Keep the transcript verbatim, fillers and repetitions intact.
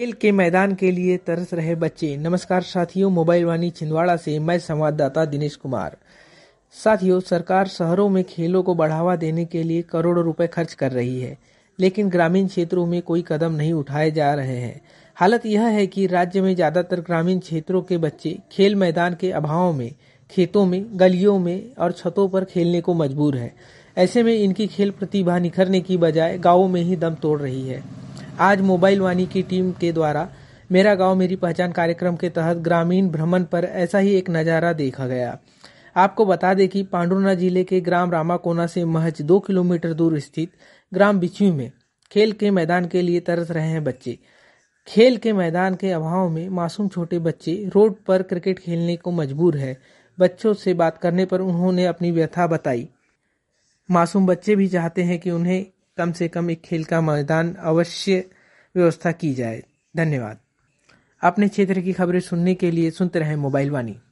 खेल के मैदान के लिए तरस रहे बच्चे। नमस्कार साथियों, मोबाइल वाणी छिंदवाड़ा से मैं संवाददाता दिनेश कुमार। साथियों, सरकार शहरों में खेलों को बढ़ावा देने के लिए करोड़ों रुपए खर्च कर रही है, लेकिन ग्रामीण क्षेत्रों में कोई कदम नहीं उठाए जा रहे हैं। हालत यह है कि राज्य में ज्यादातर ग्रामीण क्षेत्रों के बच्चे खेल मैदान के अभाव में खेतों में, गलियों में और छतों पर खेलने को मजबूर है। ऐसे में इनकी खेल प्रतिभा निखरने की बजाय गाँवों में ही दम तोड़ रही है। आज मोबाइल वाणी की टीम के द्वारा मेरा गांव मेरी पहचान कार्यक्रम के तहत ग्रामीण भ्रमण पर ऐसा ही एक नज़ारा देखा गया। आपको बता दें कि पांडुर्ना जिले के ग्राम रामाकोना से महज दो किलोमीटर दूर स्थित ग्राम बिछू में खेल के मैदान के लिए तरस रहे हैं बच्चे। खेल के मैदान के अभाव में मासूम छोटे बच्चे रोड पर क्रिकेट खेलने को मजबूर है। बच्चों से बात करने पर उन्होंने अपनी व्यथा बताई। मासूम बच्चे भी चाहते हैं कि उन्हें कम से कम एक खेल का मैदान अवश्य व्यवस्था की जाए। धन्यवाद। अपने क्षेत्र की खबरें सुनने के लिए सुनते रहें मोबाइल वाणी।